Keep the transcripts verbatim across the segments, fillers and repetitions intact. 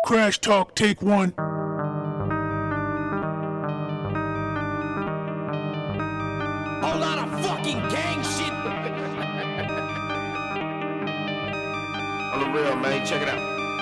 Crash Talk, take one. Whole lot of fucking gang shit. On the real, man, check it out.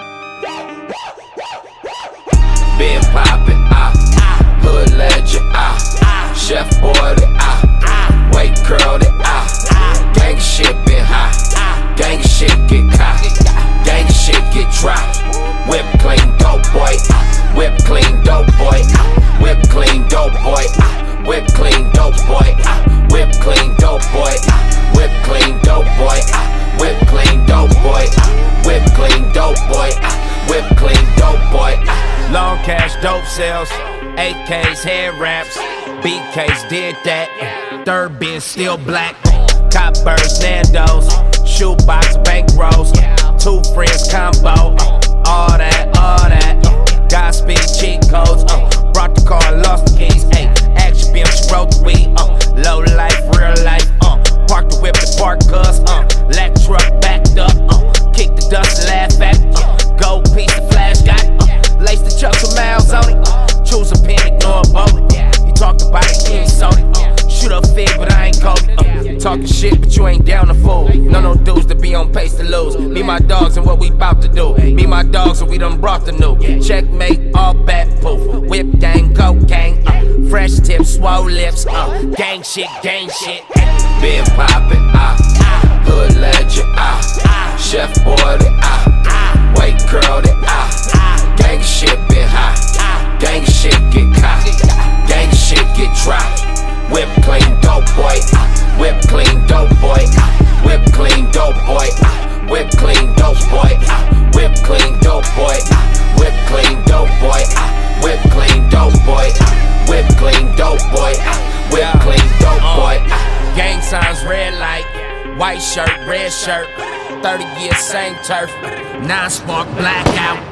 Been poppin', ah, hood legend, ah, chef boy, ah, weight curl, ah, gang shit been high, gang shit get caught, gang shit get dropped. Whip clean dope boy, whip clean dope boy, whip clean dope boy, whip clean dope boy, whip clean dope boy, whip clean dope boy, whip clean dope boy, whip clean dope boy, whip clean dope boy. Long cash dope sales, eight Ks head wraps, B Ks did that. Third bin still black, cop birds, Nando's, shoebox bankrolls, two friends combo, all that, all that. Godspeed cheat codes, uh, brought the car and lost the keys. Ayy, action beam, she wrote the weed. Uh, low life, real life. Uh, park the whip, the park cuz. Uh, lack truck backed up. Uh, kick the dust and laugh at it. Uh, gold piece, the flash got it. Uh, lace the chucks with miles on it. Uh, choose a pen, ignore a bullet. He talked about it, he ain't sold it. Uh, shoot up fig, but I ain't Kobe. Uh, talking shit, but you ain't down to fool. No, no dudes to be on pace to lose. Me, my dogs, and what we bout to do. Me, my dogs, and we done brought the new. Checkmate, all bat poof. Whip gang, cocaine, uh, fresh tips, swole lips, uh, gang shit, gang shit. Been poppin', ah, hood legend, ah, chef boy, ah, weight curl, ah, gang shit been high, gang shit get caught, gang shit get dropped. Whip clean dope boy, whip clean dope boy, whip clean dope boy, whip clean dope boy, whip clean dope boy, whip clean dope boy, whip clean dope boy, whip clean dope boy, whip clean dope boy. Gang signs red light, white shirt, red shirt, thirty years same turf, non-spark blackout.